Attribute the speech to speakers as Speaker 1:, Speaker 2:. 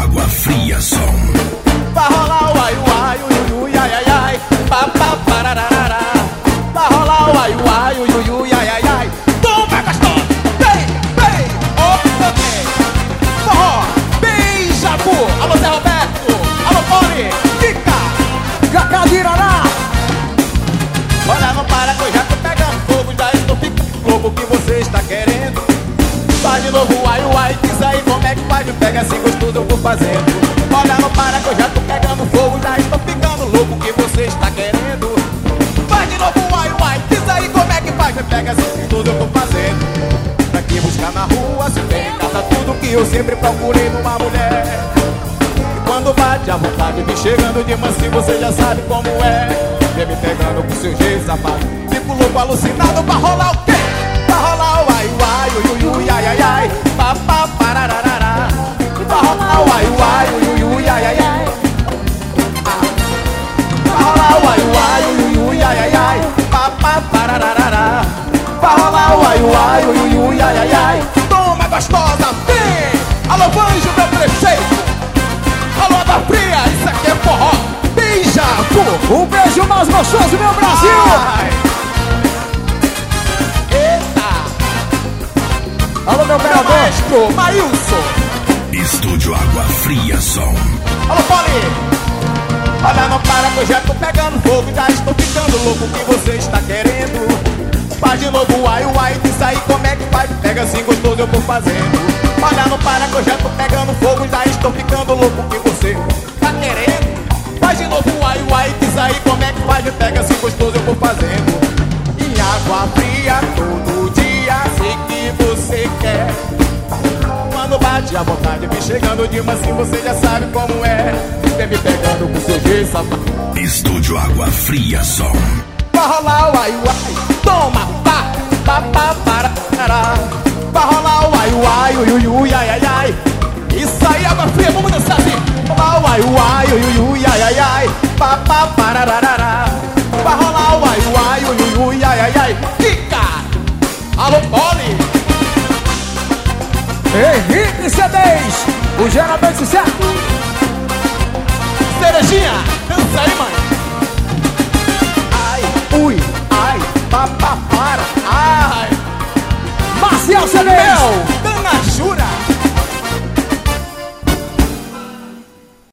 Speaker 1: Água Fria Som.
Speaker 2: Vai rolar o ai, uai, ui, ui, ai, ai, ai. Pa, pa, parararara. Vai rolar o ai, uai, ui, ui, ai, ai, ai. Toma, gostosa. Vem, vem. Ok. Forró. Beija-bu. Alô, Zé Roberto. Alô, Poli. Fica.
Speaker 3: Cacadirará.
Speaker 2: Olha, não para que eu já tô pegando fogo. Já estou ficando louco, o que você está querendo? Faz de novo, uai, uai. Diz aí como é que faz. Me pega assim gostoso, eu vou fazendo. Olha, não para que eu já tô pegando fogo. Já estou ficando louco, o que você está querendo? Faz de novo, uai, uai. Diz aí como é que faz. Me pega assim gostoso, eu vou fazendo. Pra que buscar na rua, se tem em casa tudo que eu sempre procurei numa mulher. E quando bate a vontade, me chegando de mansinho, você já sabe como é. Vem me pegando com seu jeito safado. Fico louco, alucinado, pra rolar o quê? Pra rolar o ai, uai, ui, ui, ai, ai, ai. Pa, pa, parararara. Pra rolar o ai, uai, ui, ui, ai, ai, ai. Pra rolar o ai, uai, ui, ui, ai, ai, ai. Pa, pa, parararara. Pra rolar o ai, uai, ui, ui, ai, ai, ai. Toma, gostosa, vem! Alô, Vanjo, meu prefeito. Alô, Água Fria, isso aqui é forró. Beija, pô!
Speaker 3: Um beijo mais gostoso, meu Brasil!
Speaker 2: Ai. Eita!
Speaker 3: Alô, meu
Speaker 2: Meu
Speaker 3: vereador!
Speaker 2: maestro, Maílson!
Speaker 1: Estúdio Água Fria Som.
Speaker 2: Alô, Poli! Olha, não para que eu já tô pegando fogo. Já estou ficando louco, o que você está querendo? Faz de novo, uai, uai. Diz aí como é que faz. Pega assim gostoso, eu vou fazendo. Olha, não para que eu já tô pegando fogo. Já estou ficando louco, o que você tá querendo? Faz de novo, uai, uai. Diz aí como é que faz. Me pega assim gostoso, eu vou fazendo. Em água fria, todo dia, sei que você quer. Quando bate a vontade, me chegando de mansinho, você já sabe como é. Vem me pegando com seu jeito safado.
Speaker 1: Estúdio Água Fria Som.
Speaker 2: Vai rolar o ai, uai. Toma, pá, pá, pá, para, para. Vai rolar o ai, uai, ui, ui, ai, ai, ai. Isso aí, Água Fria, vamos dançar assim. Vai rolar o ai, uai, ui, ui, ai, ai, ai. Pá, pá, parararara. Vai rolar o ai, uai, ui, ui, ai, ai, ai. Fica! Alô, Poli!
Speaker 3: Henrique C10, o geralmente certo.
Speaker 2: Cerejinha, dança aí, mano.